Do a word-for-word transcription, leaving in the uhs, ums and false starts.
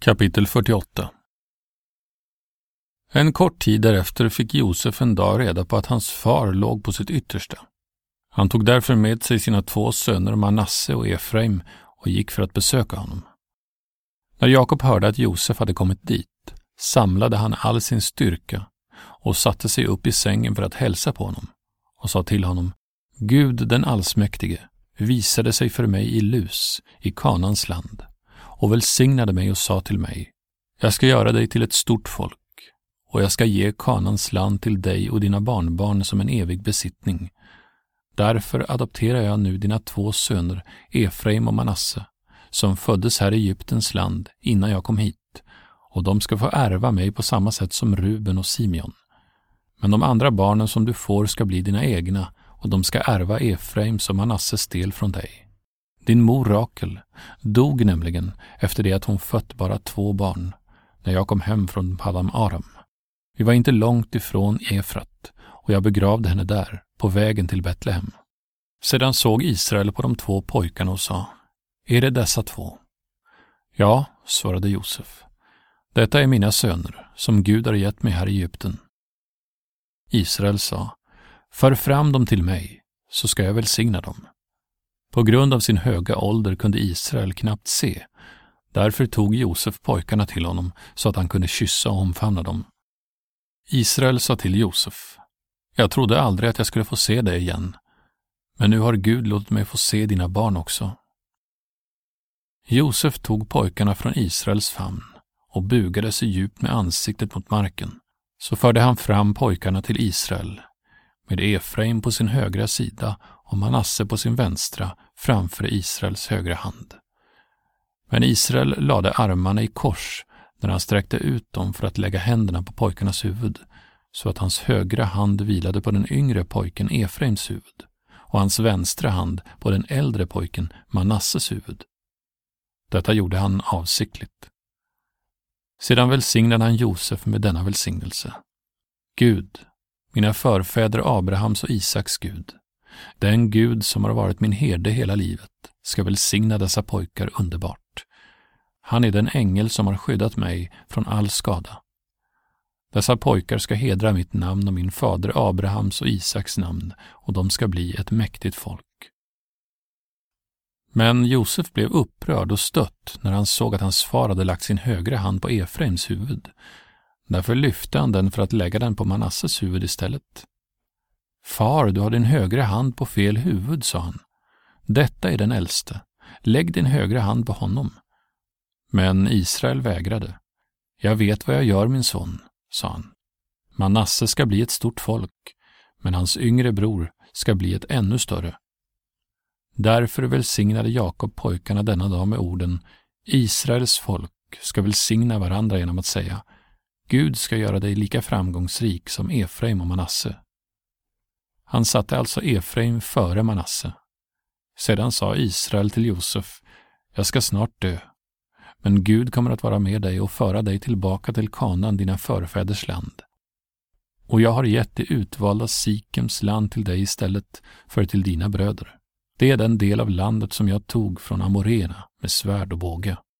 Kapitel fyrtioåtta. En kort tid därefter fick Josef en dag reda på att hans far låg på sitt yttersta. Han tog därför med sig sina två söner Manasse och Efraim och gick för att besöka honom. När Jakob hörde att Josef hade kommit dit samlade han all sin styrka och satte sig upp i sängen för att hälsa på honom och sa till honom: Gud den allsmäktige visade sig för mig i Lus i Kanans land och välsignade mig och sa till mig: jag ska göra dig till ett stort folk och jag ska ge Kanans land till dig och dina barnbarn som en evig besittning. Därför adopterar jag nu dina två söner Efraim och Manasse som föddes här i Egyptens land innan jag kom hit, och de ska få ärva mig på samma sätt som Ruben och Simeon. Men de andra barnen som du får ska bli dina egna, och de ska ärva Efraims och Manasses del från dig. Din mor Rakel dog nämligen efter det att hon fött bara två barn när jag kom hem från Paddan Aram. Vi var inte långt ifrån Efrat och jag begravde henne där på vägen till Betlehem. Sedan såg Israel på de två pojkarna och sa: är det dessa två? Ja, svarade Josef. Detta är mina söner som Gud har gett mig här i Egypten. Israel sa: för fram dem till mig så ska jag välsigna dem. På grund av sin höga ålder kunde Israel knappt se. Därför tog Josef pojkarna till honom så att han kunde kyssa och omfamna dem. Israel sa till Josef: jag trodde aldrig att jag skulle få se dig igen, men nu har Gud låtit mig få se dina barn också. Josef tog pojkarna från Israels famn och bugade sig djupt med ansiktet mot marken. Så förde han fram pojkarna till Israel, med Efraim på sin högra sida och Manasse på sin vänstra framför Israels högra hand. Men Israel lade armarna i kors när han sträckte ut dem för att lägga händerna på pojkarnas huvud, så att hans högra hand vilade på den yngre pojken Efraims huvud och hans vänstra hand på den äldre pojken Manasses huvud. Detta gjorde han avsiktligt. Sedan välsignade han Josef med denna välsignelse: Gud, mina förfäder Abrahams och Isaks Gud, den Gud som har varit min herde hela livet, ska välsigna dessa pojkar underbart. Han är den ängel som har skyddat mig från all skada. Dessa pojkar ska hedra mitt namn och min fader Abrahams och Isaks namn, och de ska bli ett mäktigt folk. Men Josef blev upprörd och stött när han såg att hans far hade lagt sin högra hand på Efraims huvud. Därför lyfte han den för att lägga den på Manasses huvud istället. Far, du har din högra hand på fel huvud, sa han. Detta är den äldste. Lägg din högra hand på honom. Men Israel vägrade. Jag vet vad jag gör, min son, sa han. Manasse ska bli ett stort folk, men hans yngre bror ska bli ett ännu större. Därför välsignade Jakob pojkarna denna dag med orden: Israels folk ska välsigna varandra genom att säga: Gud ska göra dig lika framgångsrik som Efraim och Manasse. Han satte alltså Efraim före Manasse. Sedan sa Israel till Josef: jag ska snart dö, men Gud kommer att vara med dig och föra dig tillbaka till Kanaan, dina förfäders land. Och jag har gett det utvalda Sikems land till dig istället för till dina bröder. Det är den del av landet som jag tog från Amoréerna med svärd och båge.